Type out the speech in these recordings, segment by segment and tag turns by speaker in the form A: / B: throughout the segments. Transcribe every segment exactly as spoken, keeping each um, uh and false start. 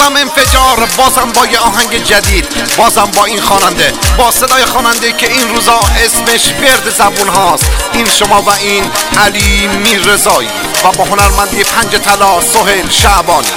A: بازم انفجار، بازم با یه آهنگ جدید، بازم با این خواننده، با صدای خواننده که این روزا اسمش ورد زبون هاست. این شما و این علی میررضایی و با هنرمندی پنج طلا سهیل شعبانی.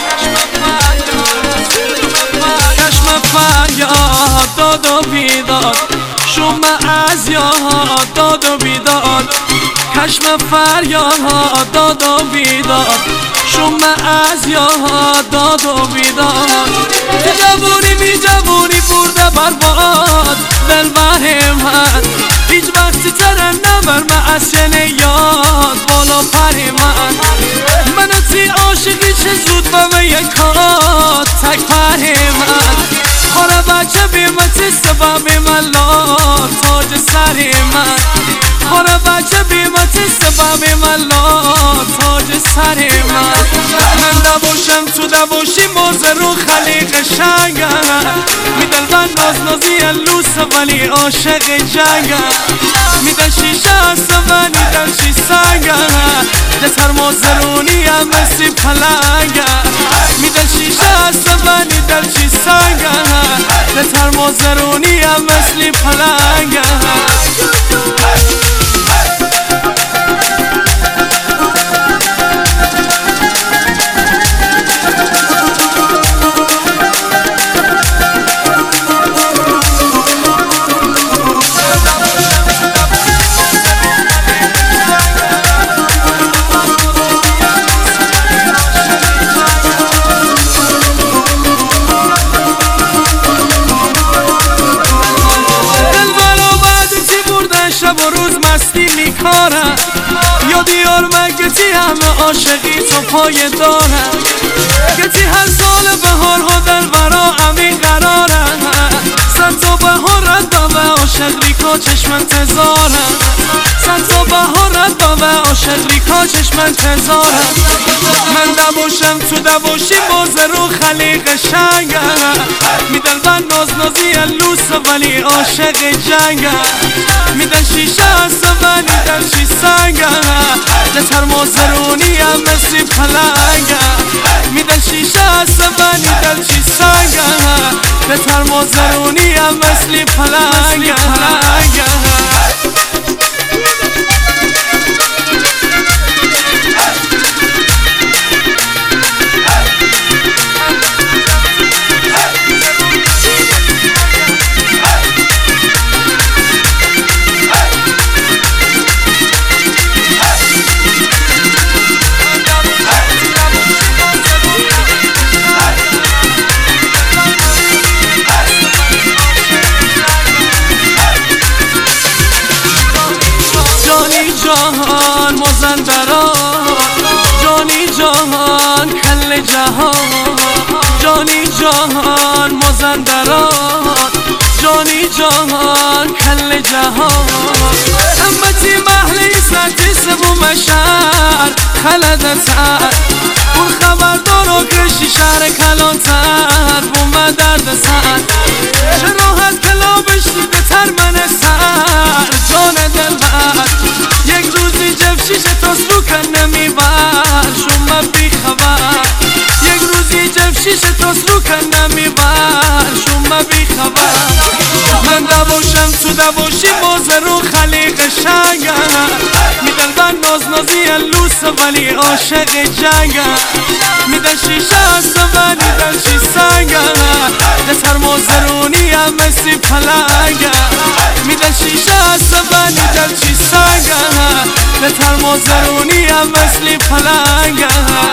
B: چشم فریاد داد و بیداد، شوم از یاد داد و بیداد. چشم فریاد داد و بیداد، شوم از یاد داد و بیداد. تو جوونی بی جوونی برده برباد دلبر من، هیچ وقتی ترنم بر معسل یاد بالا پر من. منو تی عاشقی چه زود و یکات تک پر من. حالا بچه بیمتی سبب من لا تاج سر من. حالا بچه بیمتی سبب من لا تاج سر من. من نباشم تو نباشی موزه رو خلیق شنگم. میدل من ناز نازی لوسه ولی عاشق جنگم. میدن شیشه هست و نیدن شی سنگم. دتر موزرونی هم مثل پلنگم. میدن شیشه هست و نیدن شی سنگم. دتر موزرونی هم مثل پلنگم. شب و روز مستی میکارم، یا دیار من گتی همه عاشقی تو پای دارم. گتی هر سال بهار ها در برا امین قرارم. صد تا بهار رد و عاشق ریکا چشم انتظارم. صد تا بهار رد و عاشق ریکا چشم انتظارم. من نباشم تو نباشی موزه رو خلیق شنگم. میدن من ناز نازی لوسه ولی عاشق جنگم. میدن شیشه هست و نیدن شی سنگم. دتر موزرونی هم مثل پلنگم. میدن شیشه هست و نیدن شی سنگم. دتر موزرونی هم مثل پلنگم. جهان مازندران، جانی جهان کل جهان. جانی جهان مازندران، جانی جهان کل جهان. امتی محلی سنتی سبو مشهر خلدتر. اون خبردار و گرشی شهر کلانتر بوم درد سر. چه راحت کلابش دیده تر من سر جان دلبر. یک روزی جفشیش تاس رو کن نمیبر شما بی خبر. یک روزی جفشیش تاس رو کن نمیبر شما بی خبر. من نباشم تو نباشی موزه رو خلیق شنگم. میدن من ناز نازی لوسه ولی عاشق جنگم. میدن شیشه هست و نیدن شی سنگم. دتر موزرونی هم مثل پلنگم. میدن شیشه هست و نیدن شی سنگم. دتر موزرونی هم مثل پلنگم.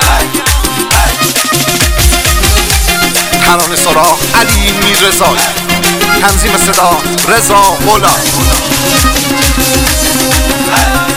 A: ترانه سرا علی میررضایی، تنظیم صدا رضا غلام.